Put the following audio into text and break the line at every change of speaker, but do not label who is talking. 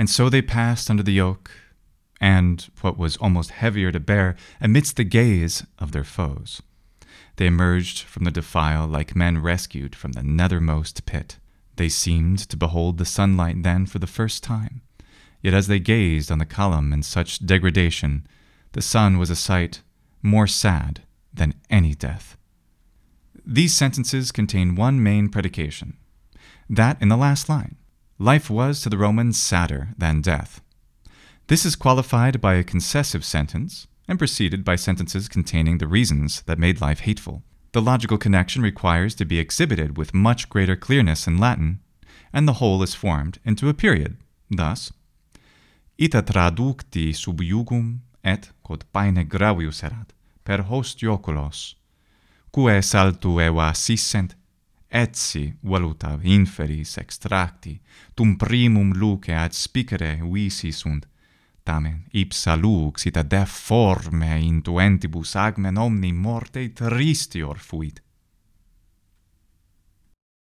And so they passed under the yoke, and, what was almost heavier to bear, amidst the gaze of their foes. They emerged from the defile like men rescued from the nethermost pit. They seemed to behold the sunlight then for the first time. Yet as they gazed on the column in such degradation, the sun was a sight more sad than any death. These sentences contain one main predication, that in the last line, life was to the Romans sadder than death. This is qualified by a concessive sentence and preceded by sentences containing the reasons that made life hateful. The logical connection requires to be exhibited with much greater clearness in Latin, and the whole is formed into a period. Thus, ita traducti sub iugum et quod paene gravius erat per hostioculos, quae saltu eva sissent, etsi valuta inferis extracti, tum primum luce ad spicere visi sunt, tamen ipsa lux ita deforme intuentibus agmen omni morte tristior fuit.